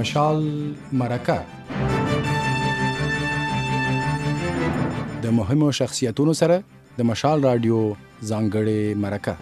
مشال مرکه د مهمو شخصیتونو سره د مشال رادیو ځانګړې مرکه.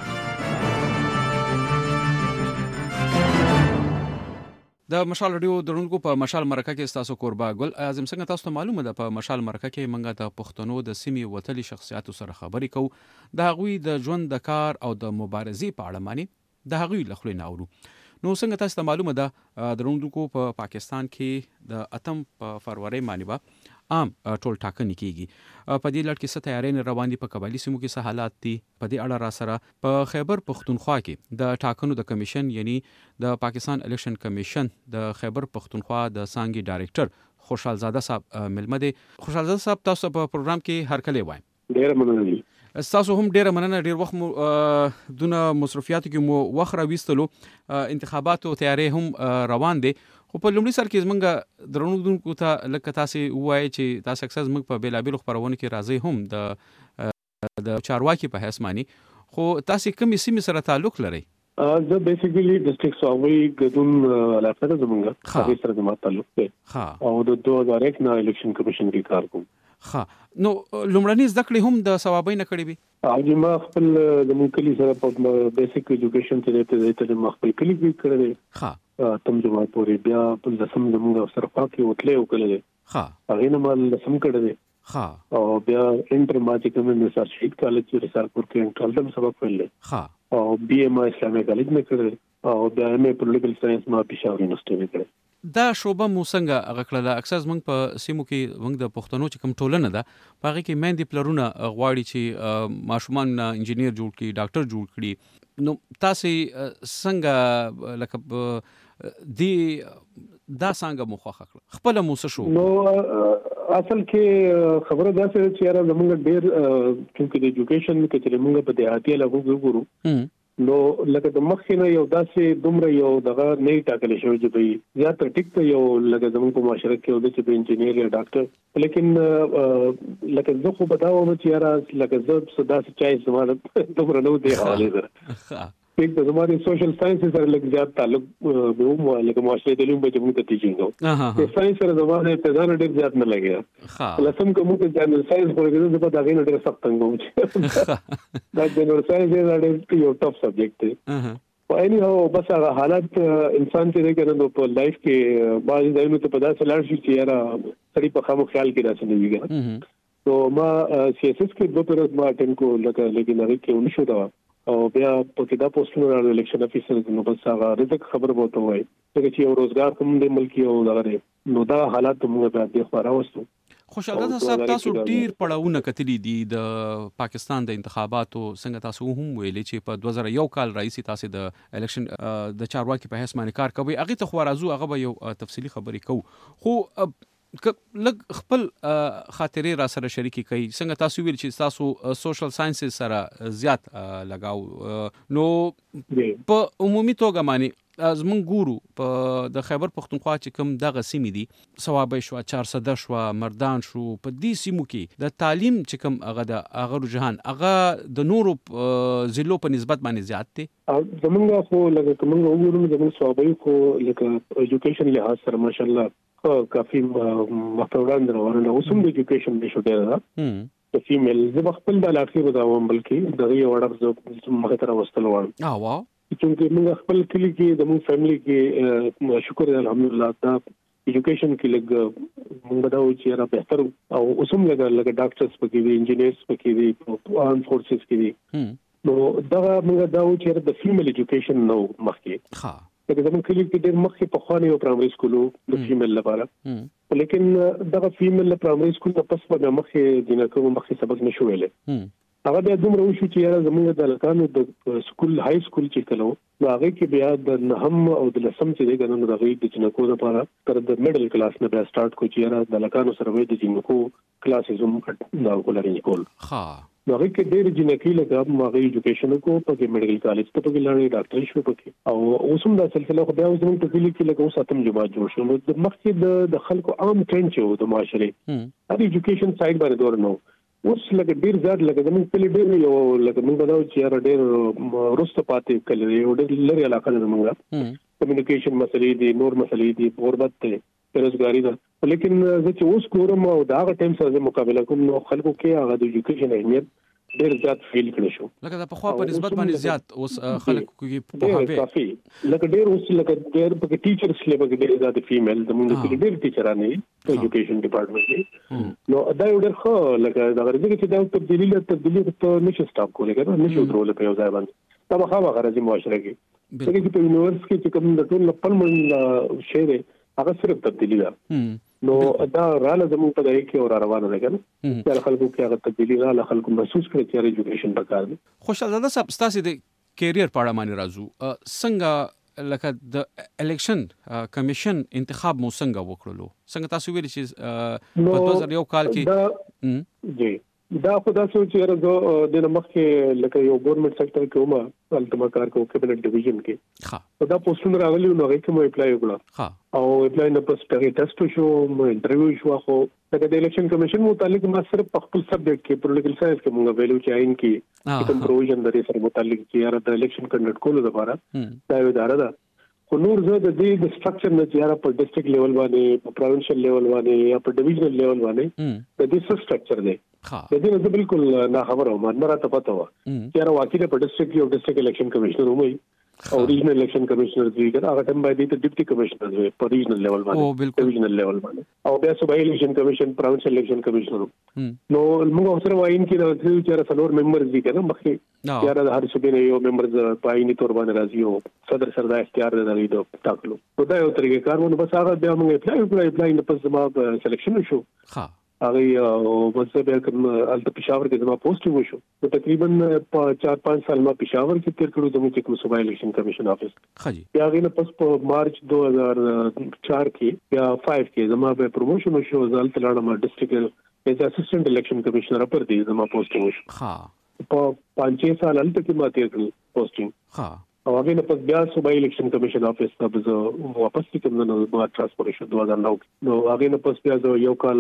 د مشال رادیو درونکو په مشال مرکه کې تاسو قربا ګل اعظم څنګه تاسو ته معلومه ده په مشال مرکه کې منګه د پښتنو د سیمې وتلي شخصیتو سره خبرې کوو د هغوی د ژوند د کار او د مبارزې په اړه معنی د هغوی له خولې نه اورو. نو څنګه تاسو ته معلومه ده درونکو په پاکستان کې د اتم په فروری باندې به عام ټول ټاکنې کیږي. په دې لړ کې څه تیاري روان دي، په قبایلی سیمو کې څه حالات دي، په دې اړه را سره په خیبر پښتونخوا کې د ټاکنو د کمیشن یعنی د پاکستان الیکشن کمیشن د خیبر پښتونخوا د څانګې ډایریکټر خوشحال زاده صاحب ملمه دي. خوشحال زاده صاحب تاسو په پروګرام کې هرکلی وایم. ډیر مننه. تاسو هم ډیره مننه. ډیر وخت مو دونه مصرفیاتو کې مو وخت راويستلو، انتخاباتو تیاری هم روان دي، خو په لومړي سر کې زمونږ درونکو ته لکه تاسو وایي چې تاسو اکثر زمونږ په بیلابیلو خبرونو کې راځي هم د چارواکي په حیث مانی، خو تاسو کومې سیمې سره تعلق لرئ؟ زه بیسیکلی ډسټریکټ ساوي ګدون علاقه ده زمونږ هغه سره د تعلق دی او د 2001 نه الیکشن کمیشن کې کار کوم. نو لومړني زده کړې هم د ثوابۍ نه کړې وي؟ او ما خپل د مونکلي سره په بیسیک ایجوکیشن ته د خپل کلی کې کړل. تم جماعت پورې بیا په لسم زمونږ سره پاکي وتلې وکړلې. هغه نه مال لسم کړل او بیا انټر ماټي کوم د شهید کالج کې رسالپور کې انټرل سبق ویل او بي ام اسلامي کالج نه کړل او بیا ام پولیټیکل ساينس ما پېښور یونیورسيټي کې کړل. دا شوبه مو څنګه هغه کړله؟ اکثر زمونږ په سیمو کې موږ د پښتنو چې کوم ټولنه ده په هغه کې میندې پلرونه غواړي چې ماشومان انجینیر جوړ کړي، ډاکټر جوړ کړي. نو تاسو څنګه لکه دی دا څنګه مو خوښه کړه؟ خپل مو څه شو؟ نو اصل کې خبره دا چې یاره زمونږ ډیر چې د ایجوکیشن کې چې موږ په دیهاتي علاقو کې ګورو نو لکه د مخینه یو داسې دومره یو دغه نه ټاکل شوی چې به زیات ټیک ته یو لکه زموږ په معاشره کې یو چې به انجینیر یا ډاکټر، لیکن لکه زه خو بداوم چې یاره لکه زه صدا چای زموږ دومره نو دی حواله سره یک د زموږ سوشل ساينس سره لکه زیات تعلق به مو لکه معاشره د علوم په جمع ته ټیچینګ او د ساينس سره زموږ ابتداء ډېر زیات نه لګیا. لسم کوم چې جنرال ساينس پروګرام په دغه نه ډېر سخت څنګه دا جنرال ساينس ډېر یو ټاپ سبجیکټ دی. او اني هو بس هغه حالت انسان ته کنه په لایف کې باز دایمه ته پدا سلار شي چې یاره سړي په خامو خیال کې راځي ویګا. تو ما سی اس اس کې 2 پیرز ما اټینډ کو لکه لیکن هغه کې ونشو دا او بیا په کې دا پوسټونه راغلي الیکشن افیسر نو بس هغه رزق خبر بوته وای چې یو روزګار کوم د ملک یو دغه نو دا حالات موږ په دې خبره وستو. خوشاله صاحب تاسو ډیر پړاوونه کتلی دي د پاکستان د انتخاباتو، څنګه تاسو هم ویلي چې په 2001 کال رئیس تاسو د الیکشن د چارواکي په حیث باندې کار کوي، هغه ته خو راځو هغه به یو تفصیلی خبرې کوو، خو لږ خپل خاطرې را سره شریکي کوي. څنګه تاسو ویل چې تاسو سوشل ساينس سره زیات لگاو، نو په عمومي توګه معنی زمون ګورو په د خیبر پښتونخوا چې کوم دغه سیمې دي ثوابۍ شو، 400 شو، مردان شو، په دې سیمو کې د تعلیم چې کوم هغه رجحان هغه د نورو ضلعو په نسبت باندې زیات دی. زمونږ خو لکه کومه وګورو زموږ ثوابۍ خو لکه ایجوکیشن لحاظ سره ماشاءالله کافي مفتوړان روانه اوس هم د ایجوکیشن نشو ډیر د فیمیل زه خپل د علاقې وداوم بلکې دغه یو وړه مخه تر وستل وړم واو چې موږ خپل کلی کې د موږ فیملی کې شکر الحمدلله دا ایجوکیشن کې لګ موږ دا و چې را بهتر او اوسم لګ ډاکټرز پکې دي، انجینیرز پکې دي، آرم فورسز کې دي. نو دا موږ دا و چې د فیمیل ایجوکیشن نو مخکې لکه زموږ کلی کې ډېر مخکې په خواني یو پرایمري سکول د فیمیل لپاره، لیکن دغه فیمیل پرایمري سکول نه پس په مخکې د نکوم مخکې سبق نشو ویلې. هغه بیا دومره وشو چې یاره زموږ د لکانو د سکول های سکول چې کلو نو هغه کې بیا د نهم او د لسم چې دی ګنن د غي د جنکو لپاره تر د میډل کلاس نه بیا سٹارټ کو چې یاره د لکانو سره وې د جنکو کلاسز هم دا ولري کول. نو هغه کې ډېر جنکی لګا ما غي ایجوکیشن کو په میډیکل کالج ته په لړۍ ډاکټر شو پکې او اوسم دا سلسله خو بیا زموږ په کلی کې لګو ساتم جماعت جوړ شو. نو د مخکې د خلکو عام ټرند چې د معاشري د ایجوکیشن سایډ باندې دور نو اوس لکه ډیر زیات لکه زموږ په لیډر یو لکه موږ بداو چې را ډیر روسته پاتې کړي یو ډیر لري علاقه زموږ کمیونیکیشن مسلې دي، نور مسلې دي، غربت ته بیروزګاری ده. لیکن زه چې اوس ګورم او دا هغه ټایم سره مقابله کوم نو خلکو کې هغه د ایجوکیشن اهمیت ډېر زیات فیل کړی شو. لکه د پخوا په نسبت باندې زیات اوس خلک کې په هغه کافي لکه ډېر اوس لکه ډېر په ټیچرز لیول کې ډېر زیات فیمیل د موږ کې ډېر ټیچرانه دي ایجوکیشن ډپارټمنټ نو دا یو ډېر ښه لکه دا ورته چې دا تبدیلی ته نشي سټاپ کولای کنه نشي درول په یو ځای باندې دا مخه غرضی معاشره کې چې په یونیورسيټي کې کوم د ټول خپل من شعر هغه صرف تبدیلی ده نو دا رااله زموږ په دای کې اور روانه ده کنه چې خلکو کې هغه تبدیلی رااله خلکو محسوس کړي چې ایجوکیشن پکار دي. خوشحال صاحب ستاسو د کیریئر په اړه باندې راځو څنګه لکه د الیکشن کمیشن انتخاب مو څنګه وکړلو څنګه تاسو ویل چې په 2001 کال کې جی دا خدا سوچ یې د مخ کې لکه یو ګورنمنت سېکټر کې ومه التما کار کو کیبنټ ډیویژن کې ها دا پوسټونه راغلي نو هغه کې مو اپلای وکړه ها او اپلای نه پس ټیسټ شو مو انټرویو شو خو د الیکشن کمیشن متعلق ما صرف خپل سبجیکټ کې پولیټیکل ساينس کې موږ ویلو چې عین کې کوم پروویژن د سره متعلق چې یاره د الیکشن کنډکټ کولو لپاره دا یو اداره ده خو نور زه د دې د سټرکچر نه چې یاره په ډیسټریکټ لیول باندې په پروینشل لیول باندې یا په ډیویژنل لیول باندې د دې څه سټرکچر دی د دې نه بالکل نه خبره ومه نه راته پته و چې یاره واقعي په ډیسټریکټ یو ډیسټریکټ الیکشن کمیشنر ومه او ریجنل الیکشن کمیشنر دی کنه هغه ټیم باندې ته ډیپټي کمیشنر دی په ریجنل لیول باندې ډیویژنل لیول باندې او بیا صوبایي الیکشن کمیشن پروینشل الیکشن کمیشنر نو موږ سره وایم کې د چې څلور ممبرز دي کنه مخکې یاره د هر صوبې نه یو ممبرز پایني تور باندې راځي او صدر سردا اختیار دی د ټاکلو نو دا یو طریقې کارونه بس هغه بیا موږ اپلای نه پس ما سلیکشن شو ها هغه وځه بیا کوم الته پېښور کې زما پوسټینګ وشو نو تقریبا 4-5 سال ما پېښور کې تیر کړو زموږ چې کوم صوبایي الیکشن کمیشن افیس خجی بیا غینه پس په مارچ 2004 کې یا 5 کې زما به پروموشن وشو ځل تلاړم ډیسټریکټ ایز اسسټنټ الیکشن کمیشنر پر دی زما پوسټینګ وشو ها په 5 سال الته کې ما تیر کړو پوسټینګ ها او هغه نه پس بیا صوبایي الیکشن کمیشن افیس ته زه واپس کوم نو ما ټرانسفر شو 2009 نو هغه نه پس بیا یو کال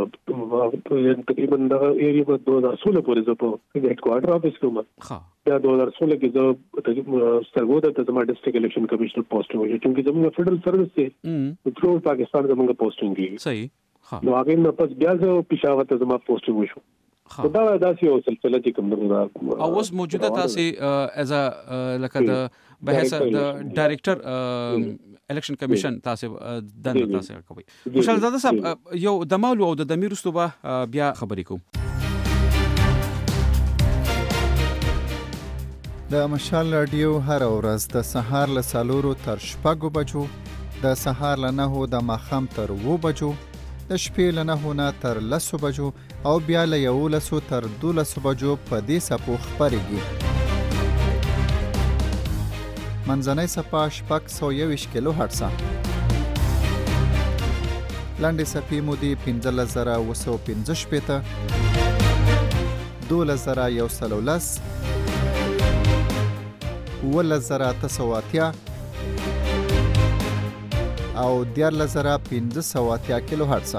تقریبا د ایریا په 2016 پورې زه په هیډ کوارټر افیس کوم ها بیا 2016 کې زه سرګودا ته زما ډیسټریکټ الیکشن کمیشنر پوسټینګ وشو چې زموږ فدرل سروس دی ټول پاکستان زموږ پوسټینګ دی صحیح ها نو هغه نه پس بیا زه پېښور ته زما پوسټینګ وشو دا داسې یو سلسله چې کوم نه او اوس موجوده تاسو از لکه د بحث د ډایریکټر الیکشن کمیشن تاسو د تاسو کوي خوشحال زاده صاحب یو د مالو او د دمیر رستوبه بیا خبرې کوم د مشال رادیو هر ورځ د سهار له 4 تر 6 بجو د سهار له 9 د ماښام تر 2 بجو د شپې له 9 نه تر 10 بجو او بیا له 11 تر 12 بجو په دې سپو خبرېږي منځنۍ سپا 621 کیلو هرتز لاندې سپې مو دي 15915 12110 11980 او 14580 کیلو هرتز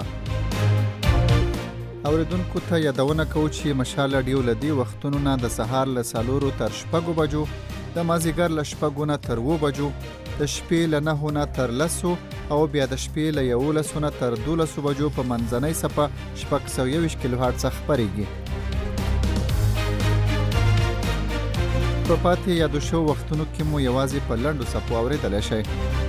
اوریدونکو ته یادونه کوو چې مشال رادیو لدی وختونو نه د سهار له 4 تر 6 بجو د مازیګر له 6 نه تر 2 بجو د شپې له 9 نه تر 10 او بیا د شپې له 11 نه تر 12 بجو په منځنۍ سپه 621 کیلو هرتز خبرېږي په پاتې یادو شو وختونو کې مو یوازې په لنډو سپو اوریدلی شئ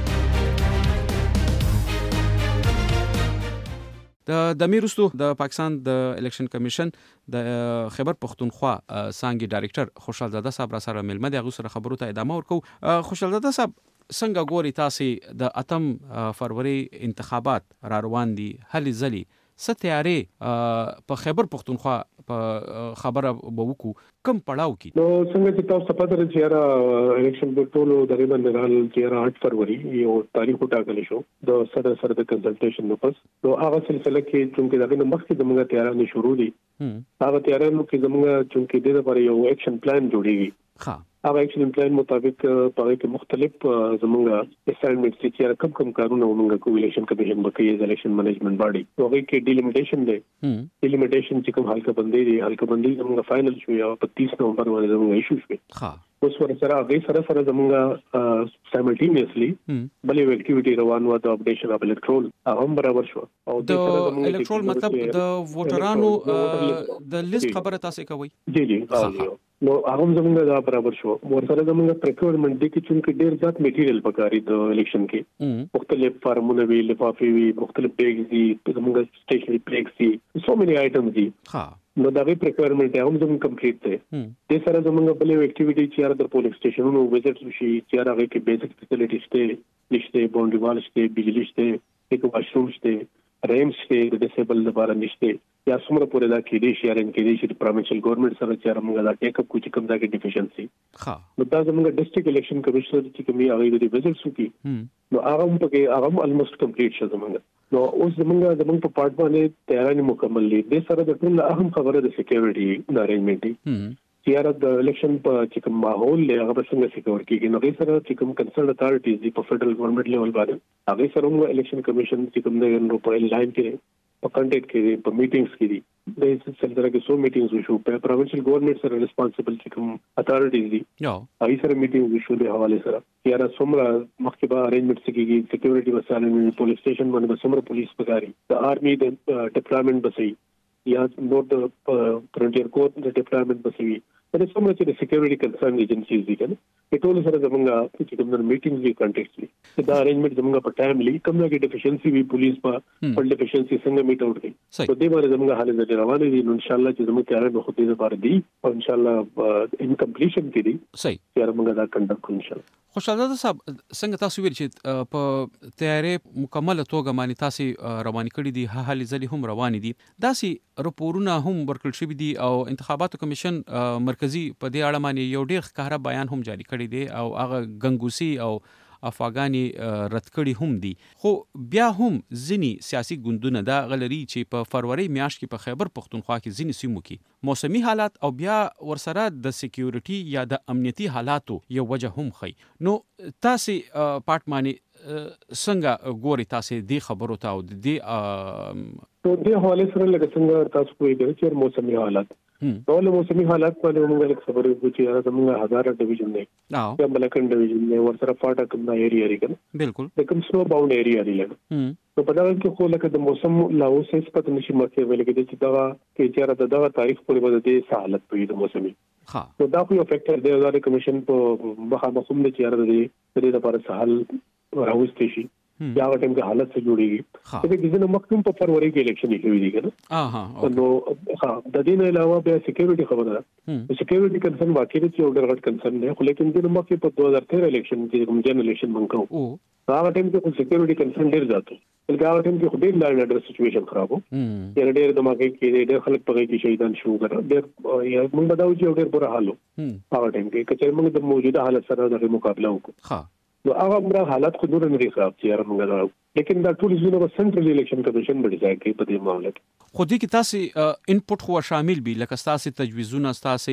د دمیرستو د پاکستان د الیکشن کمیشن د خیبر پختونخوا څانګې ډایریکټر خوشحال زاده صاحب را سره ملمه دی هغه سره خبرو ته ادامه ورکو خوشحال زاده صاحب څنګه ګوري تاسو د 8 فروری انتخابات را روان دي هلي ځلي ستیارې په خیبر پختونخوا په خبره وکړو کم پړاو کې نو څنګه چې تاسو په دغه چیرې الیکشن په ټولو دغه باندې چیرې 8 فروری یو تاریخ ټاکل شو د صدر سره د کنسلټیشن نو پس نو هغه سلسله کې چې دغه مخکې د موږ تیارانه شروع دي هغه تیارانو کې زموږ چې د لپاره یو اکشن پلان جوړیږي هغه اکشن پلان مطابق په کې مختلف زمونږ اساینمنټ چې کم کارونه موږ کوو الیکشن کمیشن بکې د الیکشن مینجمنت باډي هغه کې ډیلیمیټیشن دی ډیلیمیټیشن چې کوم حلقه بندي زمونږ فائنل شو یا په 30 نومبر باندې زمونږ ایشو شو اوس ورسره هغه سره زمونږ سایملټینیسلی بلې اکټیویټي روان و د اپډیشن اف الکترول هم برابر شو او د الکترول مطلب د ووټرانو د لیست خبره تاسو کوي جی نو هغه زمونږ دا برابر شو ورسره زمونږ پریکورمنت دي چې چې ډیر ځات میټیریل پکاري د الیکشن کې مختلف فارمونه وی لفافي وی مختلف بیگز دي زمونږ سټیشنری پلیکس دي سو مینی آیټمز دي نو دا وی پریکورمنت هم زموږ کمپلیټ دی د سره زموږ بلې اکټیویټي چې د پولینګ سټیشنونو وزټ شي چې هغه کې بیسیک فیسیلیټیز ته نشته باونډري وال شته بجلی شته یک واشروم شته ریمز شته د ډیسیبل لپاره نشته یا څومره پورې دا کې دي شیارنګ کې دي چې پروینشل ګورنمنت سره چې موږ دا ټیک اپ کوچ کم دا کې ډیفیشنسي نو دا زموږ ډیسټریکټ الیکشن کمشنر چې کومي هغه د وزټ سوکي نو هغه هم پکې هغه الموست کمپلیټ شو زموږ نو اوس زموږ په پارت باندې تیاری مکمل دي د سره د ټول اهم خبره د سکیورټي د ارینجمنت دي چې د الیکشن په چې کوم ماحول له هغه څنګه سکیور کیږي نو غیر سره چې کوم کنسرن اتھارټیز دی په فدرل ګورنمنت لیول باندې هغه سره موږ الیکشن کمیشن چې کوم د په لاین کې په کنټیکټ کې په میټینګز کې دي د سلسله کې سو میټینګز وشو په پروینشل ګورنمنت سره ریسپانسیبل چې کوم اتھارټیز دي هغه سره میټینګ وشو د حواله سره یاره څومره مخکې ارینجمنت کیږي سکیورټي وسایل پولیس سټیشن باندې څومره پولیس پکاري د آرمي د ډیپلویمنٹ بسې یا نور د فرنټیر کورپ د ډیپلویمنٹ بسې دا څومره چې د سکیورټي کنسرن ایجنسیز دي کنه په ټول سره زمونږ چې کوم میټینګز وی کنټیکټ وی دا ارینجمنت زمونږ په ټایم لې کوم نه کې ډیفیشنسي وی پولیس په ډیفیشنسي څنګه میټ اوټ کړي په دې باندې زمونږ حالت د روانې دي ان شاء الله چې زموږ تیار به خو دې لپاره دي او ان شاء الله ان کمپلیشن کې دي صحیح تیار موږ دا کنډکټ کوو ان شاء الله خوشحال صاحب څنګه تاسو ویل چې په تیارې مکمل توګه باندې تاسو روان کړی دي هلي ځلې هم روان دي داسې راپورونه هم ورکړل شوی دي او انتخاباتو کمیشن مرکزی په دې اړه باندې یو ډیر ښکاره بیان هم جاری کړی دی او هغه غنګوسی او افغاني رد کړي هم دي خو بیا هم ځینی سیاسي ګوندونه دا غلري چې په فروری میاشت کې په خیبر پختونخوا کې ځینی سیمو کې موسمي حالات او بیا ورسره د سکیورټي یا د امنیتي حالاتو یو وجه هم خي نو تاسو پارټماني څنګه ګوري تاسو دې خبرو ته او دې دې حواله سره لکه څنګه تاسو کوی د چیر موسمي حالات ټول موسمي حالات باندې موږ خبرې وکړو چې زموږ هزار ډیویژن دی یا ملکن ډیویژن دی ورسره فاټا کوم ایریا لري کنه بالکل د کوم سلو باوند ایریا لري نو په دا کې خو لکه د موسم لاوسې پته نشي مکه ویل کې چې دا کې چې دغه تاریخ پورې باندې د حالت په د موسمي نو دا خو یو فیکټر دی د کمیشن په مخامخ هم چې د لپاره سهال راوستي شي یا ټیم کې حالت څه جوړيږي چې د ګزنه مخکوم په فروری کې الیکشن کېږي دي کنه نو د دې نه علاوه به سکیورټي خبره ده سکیورټي کنسرن واقعي چې یو ډېر غټ کنسرن دی خو لیکن د مخکې په 2013 الیکشن کې کوم جن الیکشن منکو هغه ټیم کې سکیورټي کنسرن ډېر ځاتو بلکې هغه ټیم کې خو ډېر لاین اډر سچويشن خرابو یعنی ډېر دماغي کې ډېر خلک په کې شهیدان شو کړه ډېر یا موږ بداو چې ډېر بره حالو هغه ټیم کې چې موږ د موجوده حالت سره د مقابله وکړو نو هغه حالات خو نور نه لري خراب چې موږ لیکن دا ټول زونه په سنټرل الیکشن کمیشن باندې ځای کوي په دې معاملې کې خو دې کې تاسو انپوټ خو شامل بي لکه تاسو تجویزونه تاسو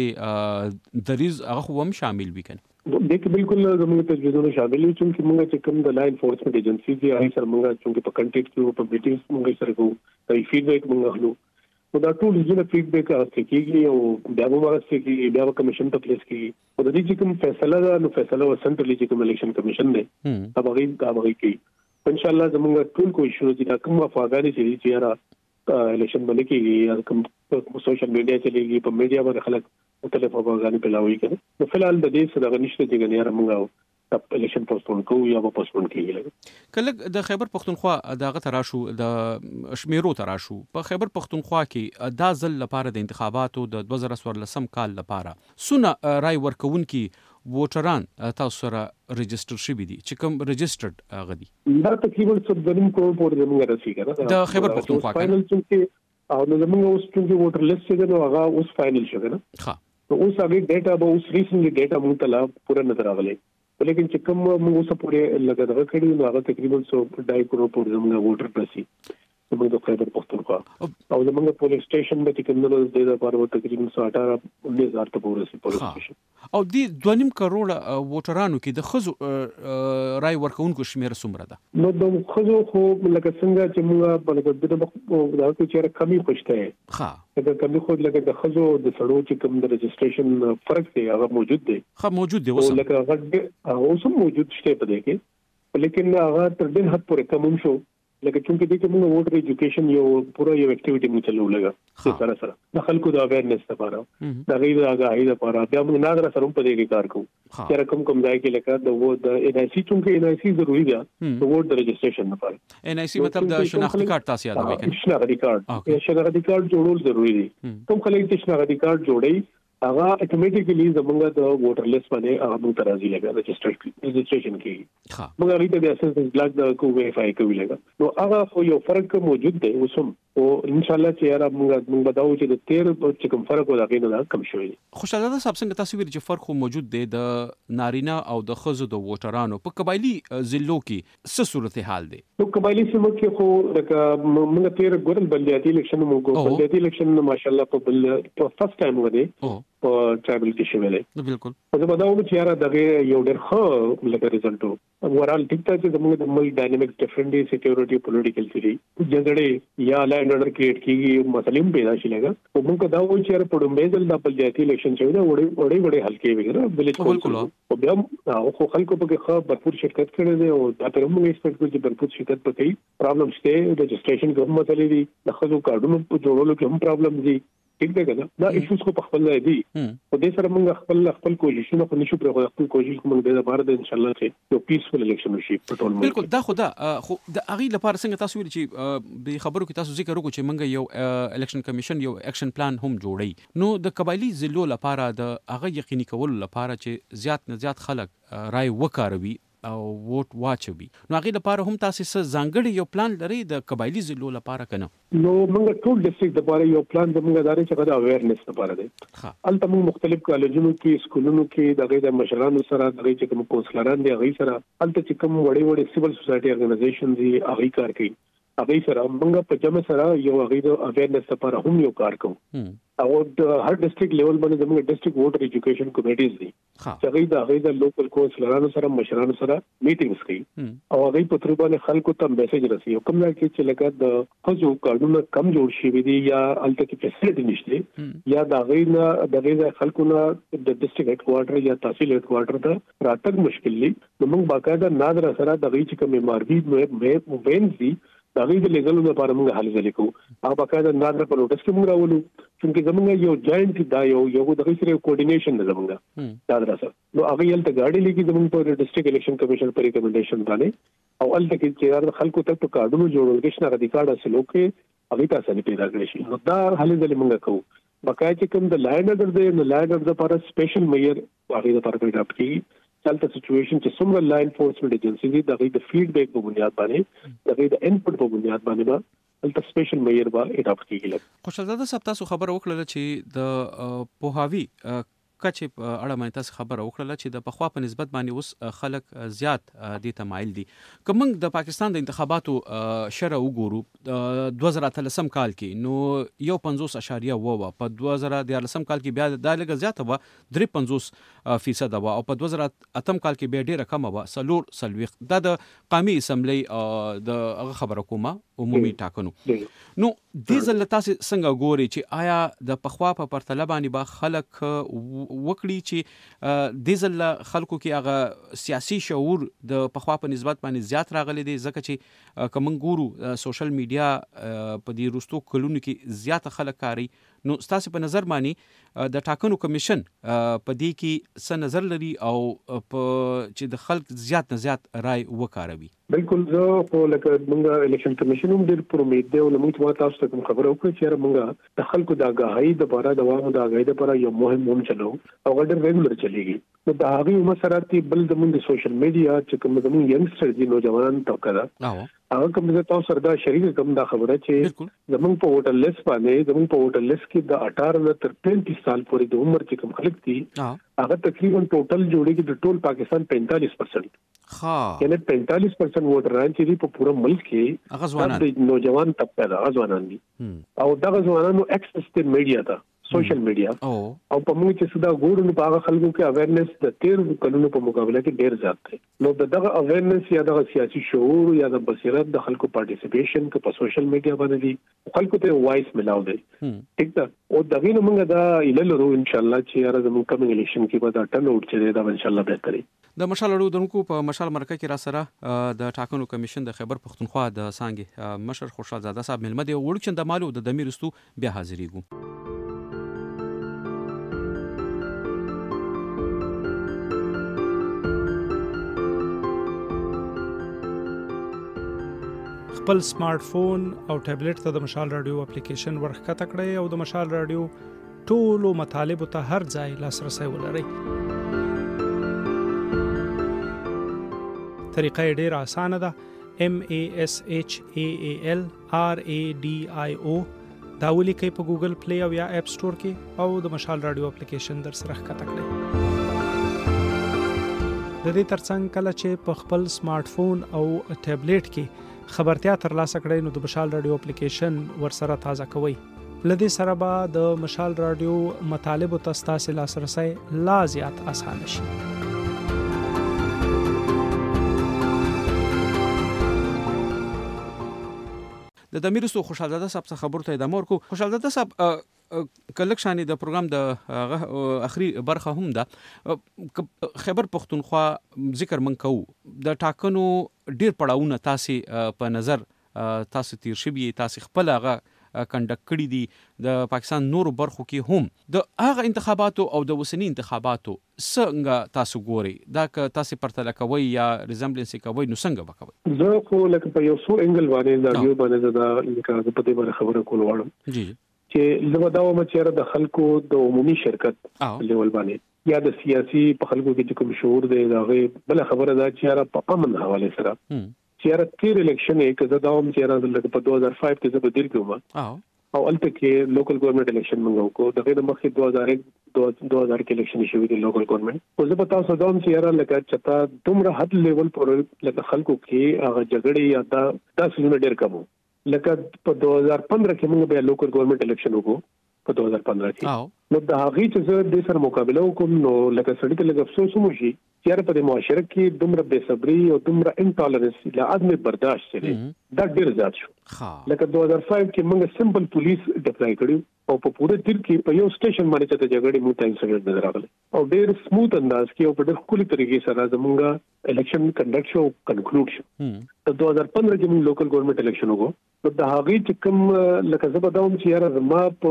دریز هغه هم شامل بي کنه دې کې بالکل زموږ تجویزونه شامل دي چې موږ چې کوم د لا انفورسمنت ایجنسی دي هغه سره موږ چې په کنټیکټ کې په میټینګز موږ سره کوو دا فیډبیک موږ اخلو نو دا ټول زونه فیډبیک راځي کېږي او بیا موږ راځي چې بیا کمیشن ته پلیس کېږي او د دې چې کوم فیصله ده نو فیصله سنټرل چې کوم الیکشن کمیشن دی هغه کوي ان شاء الله زموږ ټول کوشش وکړو چې کوم افغاني چې را الیکشن باندې کېږي یا کوم سوشل میډیا چلیږي په میډیا باندې خلک مختلف افغاني پلاوي کوي نو فلحال د دې څخه غنښت دي غنیار موږ الیکشن پوسټپون کوو یا پوسټپون کیږي کله د خیبر پختونخوا دغه تراشو د شمیرو تراشو په خیبر پختونخوا کې دا ځل لپاره د انتخاباتو د 2014 کال لپاره سونه رای ورکون کې ووټران تاسو سره ريجستره شوي دي چې کوم ريجسترډ غدي دا تقریبا 7 کروڑ پورې موږ رسیدل د خیبر پختونخوا فائنل چې او نو موږ اوس چې ووټر لیست کې نو هغه اوس فائنل شو کنه ها نو اوس هغه ډیټا به اوس ریسنټلی ډیټا موږ ته لا پورا نظر راغلی لیکن چې کوم موږ اوس پورې لګا دغه کړي نو هغه تقریبا 2.5 کروڑ پورې موږ ووټر پرسي زموږ د خیبر پختونخوا او زموږ پولیس سټیشن د ټیکنالو د لپاره تقریبا 18,000 ته پورې پولیس سټیشن او د 2.5 کروڑ ووټرانو کې د خزو رای ورکونکو شمیر څومره ده؟ نو د خزو خو لکه څنګه چې موږ په دغه دا چې کمی خوشته ها دا کمی خو لکه د خزو د سړو چې کوم د رجسټریشن فرق دی هغه موجود دی اوس لکه هغه اوس موجود شته په دې کې لیکن هغه تر دې حد پورې کم شو لکه چونکه دې کې موږ ووټر ایجوکیشن یو پورا یو اکټیویټي موږ چلو لګا سره د خلکو د اویرنس لپاره د غیر اگاهی لپاره بیا موږ ناګره سره په دې کې کار کوو چې رقم کوم ځای کې لکه د ووټ د ان آی سی چونکه ان آی سی ضروری دی د ووټ د رجسټریشن لپاره ان آی سی مطلب د شناختی کارت تاسو یادوي کنه شناختی کارت جوړول ضروری دی کوم خلک چې شناختی کارت جوړي هغه اتوماتیکلی زمونږ د ووټر لیست باندې هغه مو ترازی لګا رجسټریشن کې موږ هغه ته د اساس بلاک د کو ویریفای کوي لګا نو هغه خو یو فرق موجود دی اوسم او ان شاء الله چې را موږ بداو چې د 13 چې کوم فرق ولاګي نه کم شوی خوشاله ده صاحب څنګه تاسو ویل چې فرق موجود دی د نارینه او د خزو د ووټرانو په قبایلی ضلعو کې څه صورتحال دی؟ نو قبایلی سیمو کې خو لکه موږ 13 ګورل بلدیاتي الیکشن موږ بلدیاتي الیکشن ماشاءالله په فرست ټایم ودی په ټرایبل کې شوی دی بالکل زه بداو چې را دغه یو ډېر ښه لکه ریزلټ ورال ټیک ته چې موږ د مل ډاینامیکس ډیفرنٹ دی سکیورټي پولیټیکل سری جګړې یا لاینډ اورډر کریټ کیږي مسلې پیدا شي لګا او موږ دا و چې را په مېزل د بلدیاتي الیکشن چې دا وړي هلکې وګره ویلیج بالکل او بیا خو خلکو په کې بھرپور شرکت کړي دي او دا تر موږ ایکسپیکټ کوو چې بھرپور شرکت پکې پرابلم شته رجسټریشن کوم مسلې دي د خلکو کارډونو په جوړولو کې هم پرابلم دي ٹھیک ده کنه دا ایشوز کو په خپل ځای دي او د سره موږ خپل کوششونه کوو نشو پر خپل کوشش کوم د لپاره د ان شاء الله چې یو پیسفل الیکشن وشي په ټول ملک بالکل دا خو د اغي لپاره څنګه تاسو ویل چې به خبرو کې تاسو ذکر وکړو چې موږ یو الیکشن کمیشن یو اکشن پلان هم جوړی نو د قبایلی ضلعو لپاره د اغه یقیني کول لپاره چې زیات نه زیات خلک رای وکاروي او ووټ واچوي نو هغه لپاره هم تاسو ځانګړي یو پلان لري د قبایلی ضلعو لپاره کنه نو موږ ټول ډیسټریکټ لپاره یو پلان زموږ داري چې د اویرنس لپاره دی البته موږ مختلف کالجونو کې سکولونو کې د مشرانو سره د چې کوم کونسلران دي هغه سره البته چې کوم وړي سیول سوسایټي ارګنایزیشن دي هغه کار کوي هغه سره موږ په جمع سره یو هغه د اویرنس لپاره هم یو کار کوو او د هر ډیسټریکټ لیول باندې زموږ ډیسټریکټ ووټر ایجوکیشن کمیټیز دي چې هغه د لوکل کونسلرانو سره مشرانو سره میټینګز کوي او هغه په تر باندې خلکو ته میسج رسوي کوم ځای کې چې لکه د خزو کارډونه کم جوړ شي دي یا الته کې فیسیلیټي نشته یا د غیر خلکو نه د ډیسټریکټ هډ کوارټر یا تحصیل هډ کوارټر ته راتګ مشکل دي نو موږ باقاعده نادر سره د غي چې کوم ماربي موبین دي دا غي د لیګل لپاره موږ حل ولیکو هغه باقاعده نادر په نوټس کې موږ راولو چې زموږ یو جاینټ دا یو د غي سره کوارډینیشن د زموږ دا درسه نو هغه یل ته گاډي لګي زموږ په ډیسټریکټ الیکشن کمیشن پر ریکمنډیشن باندې او الته کې چې خلکو ته په کارډونو جوړول کې شنه ادارې حاصلو کې هغه تاسو نه پیدا کړی شي نو دا حل ځلې موږ کوو باقاعده چې کوم د لاینډ اورډر دی نو لاینډ اورډر لپاره سپیشل میئر هغه لپاره پیدا کړی چلته سچويشن چې څومره لا انفورسمنت ایجنسی دي دغه د فیډبیک په بنیاد باندې دغه د انپوټ په بنیاد باندې البته سپیشل میئر با اډاپټ کیږي خوشالزاده صاحب تاسو خبر وکړه چې د پوهاوی کچې اړه باندې تاسو خبره وکړه چې د پخوا په نسبت باندې اوس خلک زیات دي تمایل دي کوم د پاکستان د انتخاباتو شرع وګورو 2013 کال کې نو 1.50.9 په 2014 کال کې بیا د لګ زیاته و 53% و او په 2008 کال کې بیا ډیره کم و 3 دا د قومي اسمبلی د خبره کومه عمومي ټاکنو نو د ځل تاسو څنګه ګوري چې آیا د پخوا په پرتله باندې با خلک وکړي چې د ځل خلکو کې هغه سیاسي شعور د پخوا په نسبت باندې زیات راغلي دي ځکه چې کوم ګورو سوشل میډیا په دې روستو کلونو کې زیات خلک کاری نو تاسو په نظر باندې د ټاکنو کمیشن په دې کې څه نظر لري او چې د خلک زیات نه زیات رائے وکاروي بالکل زه په لکه موږ الیکشن کمیشن هم ډېر پر امید دی او موږ تاسو ته خبر او چې موږ د خلکو د آگاهی د لپاره د عوامو د آگاهی لپاره یو مهم چلو او ډېر ریګولر چلیږي نو د هغه مسراتي بل د سوشل میډیا چې کوم د ینګستر دي نوجوان طبقه دا هغه کوم د تاسو سره دا شریک کوم دا خبره چې زمونږ په ووټر لیست باندې زمونږ په ووټر لیست کې د 18 تر 35 سال پورې د عمر چې کوم خلک دي هغه تقریبا ټوټل جوړیږي د ټول پاکستان 45%. یعنی 45% ووټران چې په پوره ملک کې هغه د نوجوان طبقه دا ځوانان دي او دا ځوانانو ایکسس ته میډیا دا سوشل میډیا او په موږ چې صدا ګورو په هغه خلکو کې اویرنس د 13 قانونو په مقابله کې ډیر زیات دی. نو دغه اویرنس یا دغه سیاسي شعور یا د بصیرت د خلکو پارټیسیپیشن کې په سوشل میډیا باندې دي خلکو ته وایس ملاو دی. ٹھیک ده او دغه نو موږ دا ایللرو ان شاء الله چې یاره زموږ کمنګ الیکشن کې به دا ټن اوټ چې دا ان شاء الله بهتري. د مشال اړوندونکو په مشال مرکه کې را سره د ټاکنو کمیشن د خیبر پختونخوا د سانګي مشر خوشحال زاده صاحب ملمه دی وړکچن د مالو د دمیرستو بیا حاضرېګو. خپل سمارټ فون او ټابلیټ ته د مشال رادیو اپلیکیشن ورخکته کړئ او د مشال رادیو ټولو مطالبو ته هر ځای لاسرسی ولرئ. طریقه یې ډېره اسانه ده. MASHAAL RADIO دا ولیکئ په ګوګل پلی او یا اپ سټور کې او د مشال رادیو اپلیکیشن در سره ښکته کړئ. د دې ترڅنګ کله چې په خپل سمارټ فون او ټابلیټ کې خبرتیا ترلاسه کړئ نو د مشال رادیو اپلیکیشن ورسره تازه کوئ. لدې سره به د مشال رادیو مطالبو ته ستاسې لاسرسی لا زیات اسانه شي. د دمیرستو خوشحال زاده صاحب څخه خبرو ته ادامه ورکو. خوشحال زاده صاحب کلک شانې د پروګرام د اخري برخه هم ده. خیبر پختونخوا ذکر من کوو د ټاکنو ډیر پړاوونه تاسو په نظر تاسو تیر شوی تاسو خپل هغه کنډک کړی دي د پاکستان نورو برخو کې هم د هغه انتخاباتو او د وسنی انتخاباتو څنګه تاسو ګوري دا که تاسو پرتله کوي یا ریزمبلنس کوي نو څنګه وکوي؟ زه خو لکه په یو څو انګل باندې دا یو باندې دا لکه په دې باندې خبره کول غواړم چې زه دا و چې د خلکو د عمومي شرکت لیول باندې یا د سیاسي په خلکو کې کوم شعور دی دا غي بل خبره دا چې په امن حواله سره چې تیر الیکشن کې زه دا هم چې لکه په 2005 کې زه بدل کوم او الته کې لوکل ګورنمنت الیکشن منغو کو دغه د مخکې 2000 کې الیکشن شوی دی لوکل ګورنمنت او زه په تاسو دا هم چې لکه چتا دومره حد لیول پر لکه خلکو کې هغه جګړې یا دا څه ډېر کمو لکه په 2015 کې موږ به لوکل ګورنمنت الیکشن وکړو په 2015 کې نو د هغه چې زه د سر مقابله وکم نو لکه سړی ته لږ افسوس مو شي چې په معاشره کې دومره بے صبري او دومره انټالرنس له عدم برداشت سره دا ډیر زیات شو. لکه 2005 کې موږ سمپل پولیس ډپلای کړو او په پوره دیر کې په یو سټیشن باندې چې جګړې مو ټایم سره نظر راغله او ډیر سموث انداز کې او په ډېر کلی طریقې سره زموږ الیکشن کنډکټ شو کنکلود شو. په 2015 کې موږ لوکل ګورنمنت الیکشن وکړو نو د هغه چې کوم لکه زه به دا هم چې یاره زما په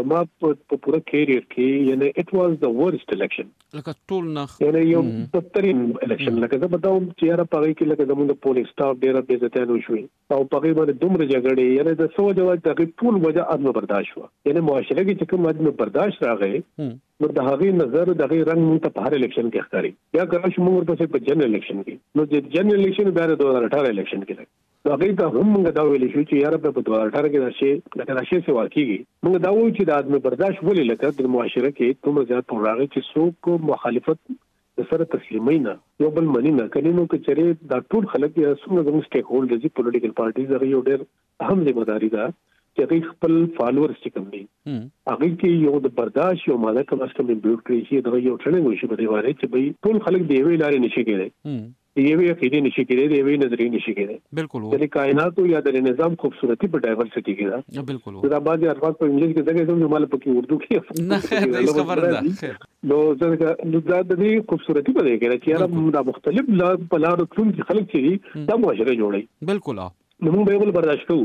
پوره کیریئر کې یعنی اټ واز د ورست الیکشن لکه ټول نه یعنی یو بدترین الیکشن لکه زه به دا هم چې یاره په کې لکه زموږ پولیس سټاف ډېر بې عزتانه شوی او په هغه باندې دومره جګړې یعنی د سو جواب د ټول وجه عدم برداشت و یعنی معاشره کې چې کوم عدم برداشت راغی نو د هغه نظر د هغه رنگ مونږ ته په هر الیکشن کې ښکاري یا کله چې موږ ورته په جنرال الیکشن کې نو د جنرال الیکشن بیا د 2018 الیکشن کې هغه ته هم موږ دا ویل شو چې یاره په 2018 کې راشي لکه راشي څه واقعي موږ دا وایو چې د عدم برداشت ولې لکه د معاشره کې دومره زیات راغی چې څوک مخالفت د سره تسلیمینا یو بل منی نه کړي نو چې چیرې دا ټول خلک یا څنګه زموږ سټیک هولډرز پولیټیکل پارټیز هغه یو ډېر اهم ذمہ داری ده چې هغه خپل فالوورز چې کوم دي هغه کې یو د برداشت یو ماده کوم څه کوم بیوټ کړی چې دا یو ټریننګ وشي په دی باندې چې به ټول خلک دی وی لارې نشي کېږي دی وی عقیده نشي کېږي دی وی نظریه نشي کېږي بالکل د کائنات یا د نظام خوبصورتی په ډایورسټی کې ده بالکل دا بعضی الفاظ په انګلیسي کې څنګه زموږ مال پکې اردو کې نه هیڅ خبر ده نو څنګه دا د خوبصورتی په دې کې چې دا مختلف لا بلار ټول خلک چې دا معاشره جوړي بالکل نو موږ به ول برداشت کوو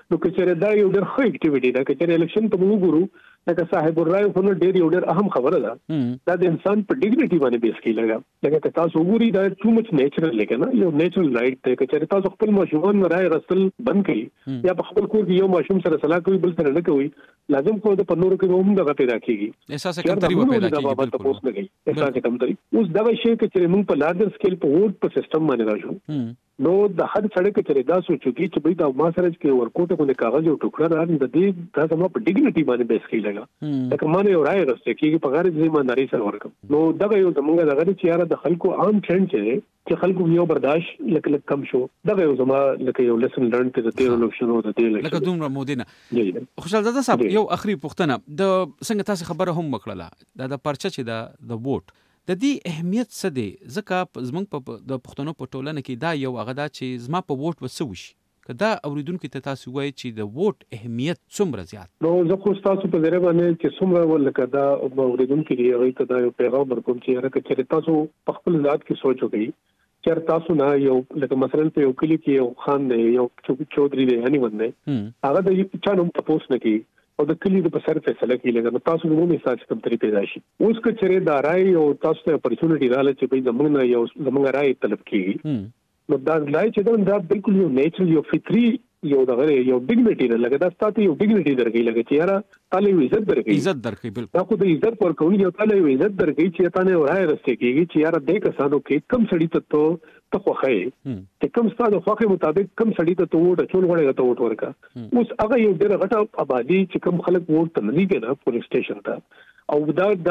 نو کچره دا یو ډېر ښه اکټیویټي ده. کچره الیکشن ته موږ ګورو لکه صاحب الرای خو ډېر یو ډېر اهم خبره ده. دا د انسان په ډیګنیټي باندې بیس کیږي. لکه تاسو وګورئ دا ټو مچ نیچرل لکه نه یو نیچرل رائټ ته کچره تاسو خپل ماشومان رائے رسل بند کړئ یا په خپل کور کې یو ماشوم سره صلاح کوي بل سره نه کوي لازم کو د پنورو کې هم دغه پیدا کیږي. احساس کمتري و پیدا کیږي. بالکل احساس کمتري. اوس دغه شی کچره موږ په لارجر سکیل په ووټ په سیستم باندې راشو نو د هر سړی کچره دا سوچو چې به دا ما سره کې ورکوټه باندې کاغذ او ټوکړه راځي د دې دا سم په ډیګنیټي باندې بیس کیږي. لکه مانه یو رائے راسته کیږي په غیر ځمانداري سره ورکم. نو دغه یو زمونږ دغه چې یاره د خلکو عام ټرند چې خلکو یو برداشت لکه کم شو دغه یو زما لکه یو لیسن لرن ته د تیر الیکشن او د دې لکه دومره مودینه. خوشحال زاده صاحب یو اخري پوښتنه د څنګه تاسو خبره هم وکړه د پرچه چې د ووټ د دې اهمیت څه دی ځکه زمونږ په د پښتنو په ټولنه کې دا یو هغه دا چې زما په ووټ وسوي کدا اوریدونکو ته تاسو وایي چې د ووټ اهمیت څومره زیات. نو زه خو تاسو په ذریعہ باندې چې څومره ولکه دا اوریدونکو کې هغه ته دا یو پیغام ورکوم چې هغه چې تاسو په خپل ذات کې سوچ وکړئ چې تاسو نه یو لکه مثلا په یو کلی کې یو خان دی یو چودري دی هني ونه هغه د یو چا نوم تاسو نه کی او د کلی د په سر فیصله کې لګا تاسو نو مې ساتل کوم طریقې پیدا شي. اوس که چیرې دا رائے او تاسو ته اپورچونټی رااله چې په زمونږ یو زمونږ رائے طلب کیږي نو دا رائے چې دا بالکل یو نیچرل یو فطری یو دغه یو ډیګنیټی نه لګا دا ستاسو یو ډیګنیټی درګي لګا چې یاره تعالی عزت درګي بالکل دا خو د عزت پر کوم یو تعالی عزت درګي چې تاسو رائے راسته کیږي چې یاره دې کسانو کې کم سړی ته خوخه چې کم ستاسو خوخه مطابق کم سړی ته ووټ چول غوړي ته ووټ ورکا. اوس هغه یو ډېر غټه آبادی چې کم خلک ووټ ته نه کېږي پولیس سټیشن ته او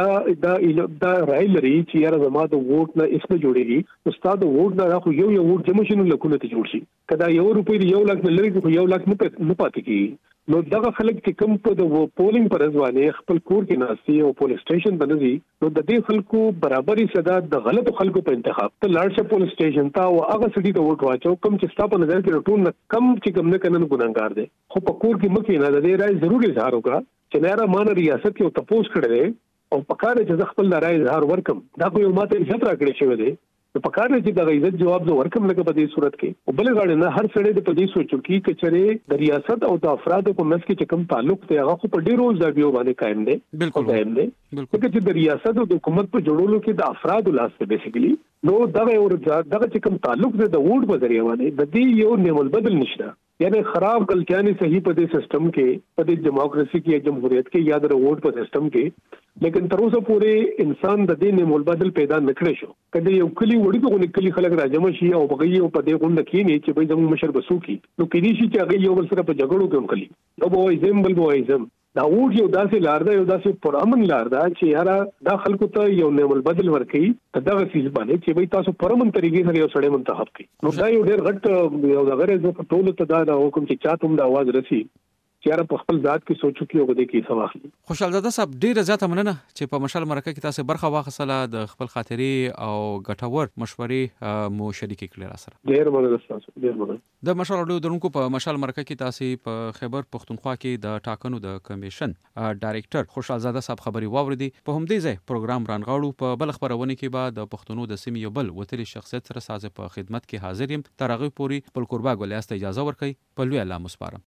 دا رائے لري چې یاره زما د ووټ نه اسمه جوړيږي استاد ووټ نه راخو یو ووټ جمع شنو لکونه ته جوړ شي کدا یو روپۍ یو لک نه لري خو یو لک نه پاتې کیږي. نو دغه خلک چې کوم په د پولینګ پر ځوانه خپل کور کې ناشتي او پولیس سټیشن باندې نو د دې خلکو برابرۍ صدا د غلطو خلکو په انتخاب ته لاړ پولیس سټیشن ته او هغه سړي ته ووټ واچو کوم چې ستاسو په نظر کې ټول کم چې کوم نه کنن ګناګار دي خو په کور کې مکه نه د دې رائے ضروري اظهار وکړه چې نه را مان ریاست کې تپوس کړي او پکاره چې خپل رائے اظهار ورکم دا کوم ماته عزت راکړي شوی دی نو پکاره چې د عزت جواب زه ورکم لکه په دې صورت کې او بل غاړه نه هر سړی د پدې سوچو کې کچره د ریاست او د افراد په منځ کې کوم تعلق دی هغه خو په ډیرو ځایونو باندې قائم دی. بالکل چې د ریاست او د حکومت په جوړولو کې د افراد لاس په بیسیکلی نو دغه چې کوم تعلق دی د ووټ په ذریعہ باندې د دې یو نعمت البدل نشته یعنی خراب غلطیاں صحیح په دې سیستم کې په دې دیموکراسي کې جمهوریت کې یاد رہو ووټ په سیستم کې لیکن تر اوسه پورې انسان د دې نعمت البدل پیدا نکړي شو. کله یو کلی وړي په کلی خلک راجم شي او بغي او په دې غونډه کې نه چې به زموږ مشر بسو کی نو کېدی شي چې هغه یو بل سره په جګړو کې کلی نو به ایزم بل به ایزم دا ووټ یو داسې لار ده یو داسې پرامن لار ده چې یاره دا خلکو ته یو نعمت البدل ورکړي دغه چیز باندې چې به تاسو پرامن طریقې سره یو سړی منتخب کړئ نو دا یو ډېر غټ یو دغه زه ټول ته دا حکم چې چاته هم د आवाज رسی چیرې په خپل ذات کې سوچو کې او دې کې سواخلي. خوشحال زاده صاحب ډیره زیاته مننه چې په مشال مرکه کې تاسو برخه واخیستله د خپل خاطرې او ګټور مشورې مو شریکې کړې را سره. ډیر مننه تاسو ډیر مننه. د مشال اډو درونکو په مشال مرکه کې تاسو په خیبر پښتونخوا کې د ټاکنو د کمیشن ډایریکټر خوشحال زاده صاحب خبري واوریدي. په همدې ځای پروګرام رانغاړو په بل خبرونه کې بعد د پښتنو د سیمې یو بل وتلي شخصیت سره ساز په خدمت کې حاضر یم. تر هغه پورې خپل قربا ګولیاست اجازه ورکړئ په لوی الله مسپارم.